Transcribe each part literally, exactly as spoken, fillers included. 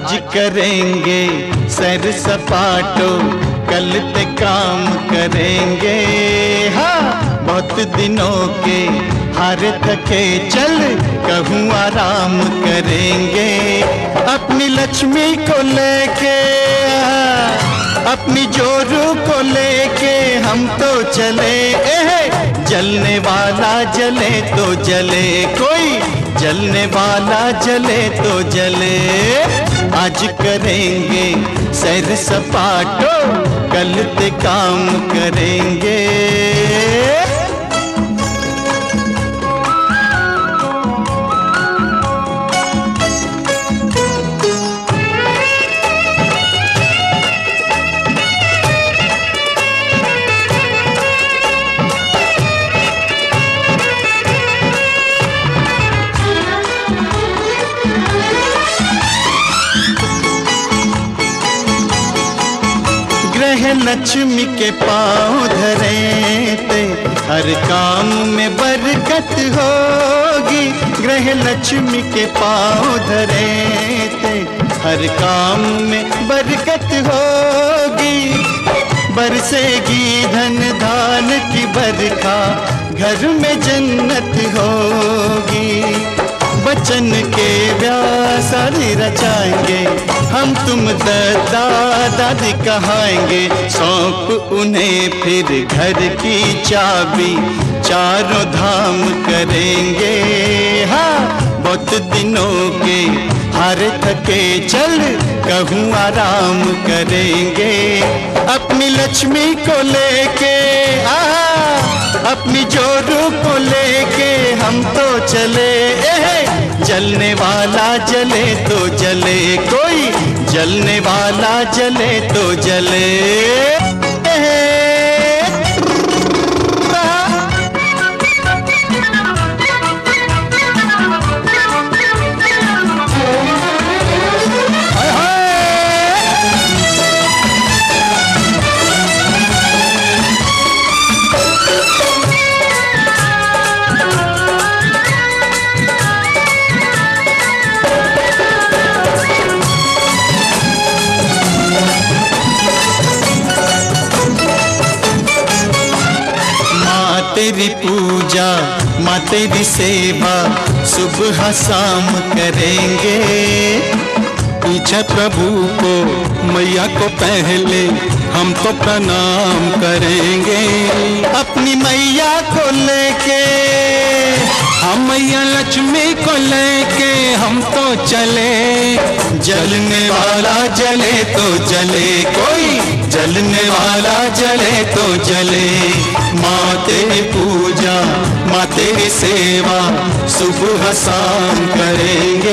आज करेंगे सैर सपाटो, कल ते काम करेंगे। हाँ, बहुत दिनों के हार थके चल कहूँ आराम करेंगे। अपनी लक्ष्मी को लेके, अपनी जोरू को लेके हम तो चले। एहे, जलने वाला जले तो जले, कोई जलने वाला जले तो जले। आज करेंगे सैर सपाटो, कल ते काम करेंगे। ग्रह लक्ष्मी के पाँव धरे ते हर काम में बरकत होगी। ग्रह लक्ष्मी के पाँव धरे ते हर काम में बरकत होगी। बरसेगी धन धान की बरखा, घर में जन्नत होगी। बचन के व्यास सारी रचाएंगे, हम तुम दादा दादी कहाएंगे। सौंप उन्हें फिर घर की चाबी, चारों धाम करेंगे। हाँ, बहुत दिनों के हार थके चल कहूँ आराम करेंगे। अपनी लक्ष्मी को लेके, अपनी जोरू को लेके हम तो चले। एहे, जलने वाला जले तो जले, कोई जलने वाला जले तो जले। एहे, तेरी पूजा माँ तेरी सेवा सुबह शाम करेंगे। पीछे प्रभु को मैया को पहले हम तो प्रणाम करेंगे। अपनी मैया को लेके, हम मैया लक्ष्मी को लेके हम तो चले। जलने वाला जले तो जले, कोई जलने वाला जले तो जले। माँ तेरी पूजा माँ तेरी सेवा सुबह शाम करेंगे।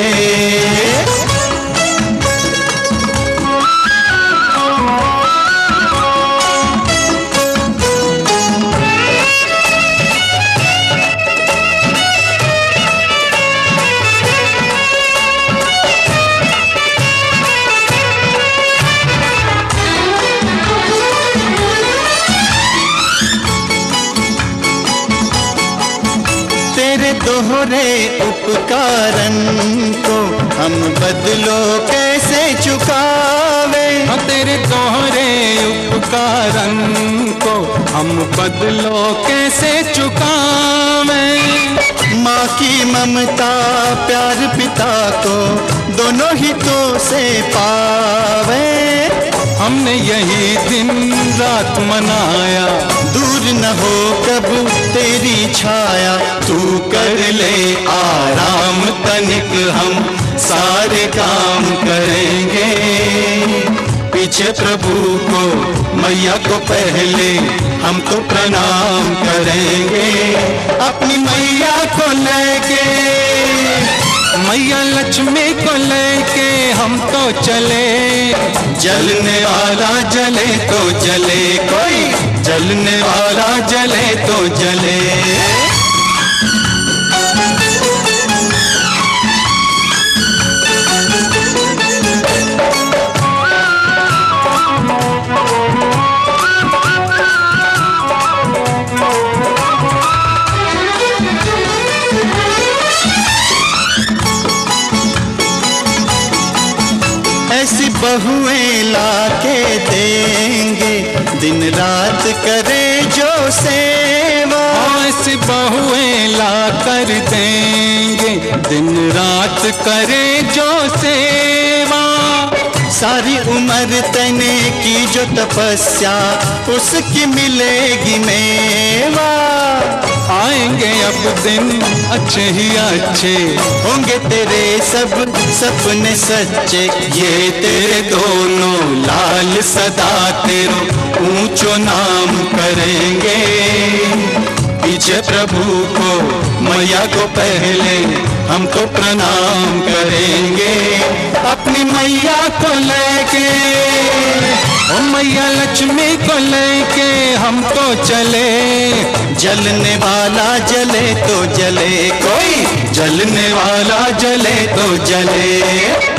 तेरे दोहरे उपकारन को हम बदलो कैसे चुकावे। तेरे दोहरे उपकारन को हम बदलो कैसे चुकावे। माँ की ममता प्यार पिता को दोनों ही तो से पावे। हमने यही दिन रात मनाया, दूर न हो कब तेरी छाया। तू कर ले आराम तनिक, हम सारे काम करेंगे। पीछे प्रभु को मैया को पहले हम तो प्रणाम करेंगे। अपनी मैया को लेके, मैया लक्ष्मी को लेके हम तो चले। जलने वाला जले तो जले, कोई जलने वाला जले तो जले। दिन रात करे जो सेवा, ऐसी बहुएं ला कर देंगे, दिन रात करे जो सेवा। सारी उम्र तने की जो तपस्या, उसकी मिलेगी मेवा। आएंगे अब दिन अच्छे ही अच्छे, होंगे तेरे सब सपने सच्चे। ये तेरे दोनों लाल सदा तेरो ऊंचो नाम करेंगे। पीछे प्रभु को मैया को पहले हम तो प्रणाम करेंगे। अपनी मैया को लेके, ओ मैया लक्ष्मी को लेके हम तो चले। जलने वाला जले तो जले, कोई जलने वाला जले तो जले।